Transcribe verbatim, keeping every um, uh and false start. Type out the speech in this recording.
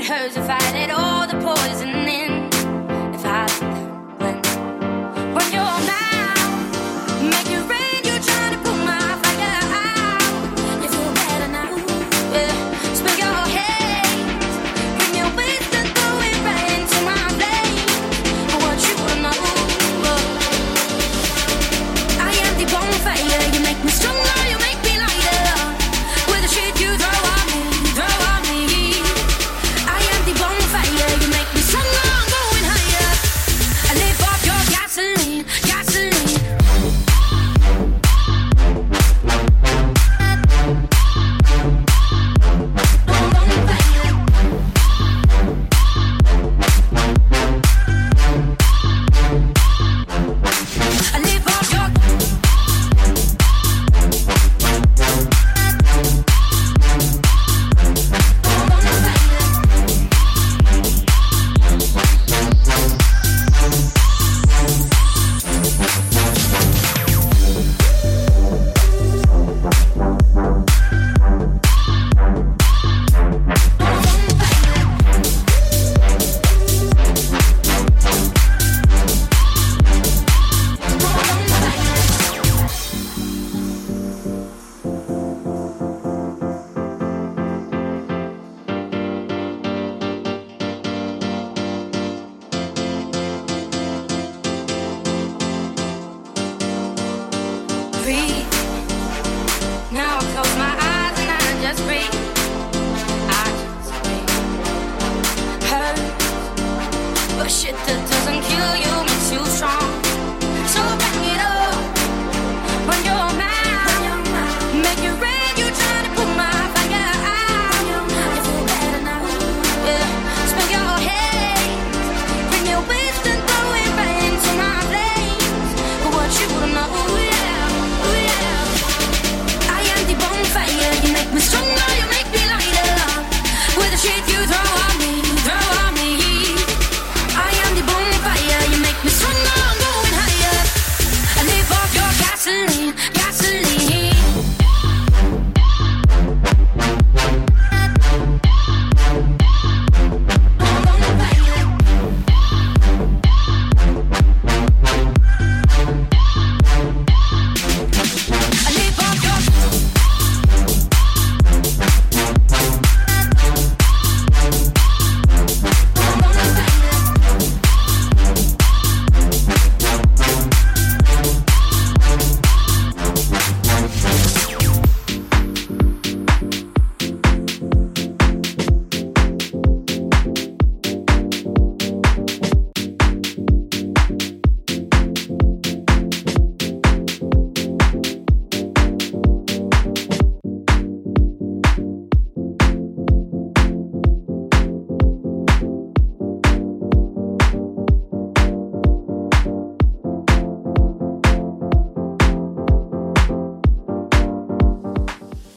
hurts if I let all the poison in. If I when when your mouth make it rain, you trying to put my fire out. You feel better now, yeah. Spill your hate, bring your waste and throw it right into my flame. I want you to know I am the bonfire. You make me stronger, you make me lighter. With the shit you throw on me, throw on me. I am the bonfire. You make me stronger, I'm going higher. I live off your gasoline, gasoline. I live off your breathe. Now I close my eyes and I just breathe. I just breathe. Hurt, but shit that doesn't kill you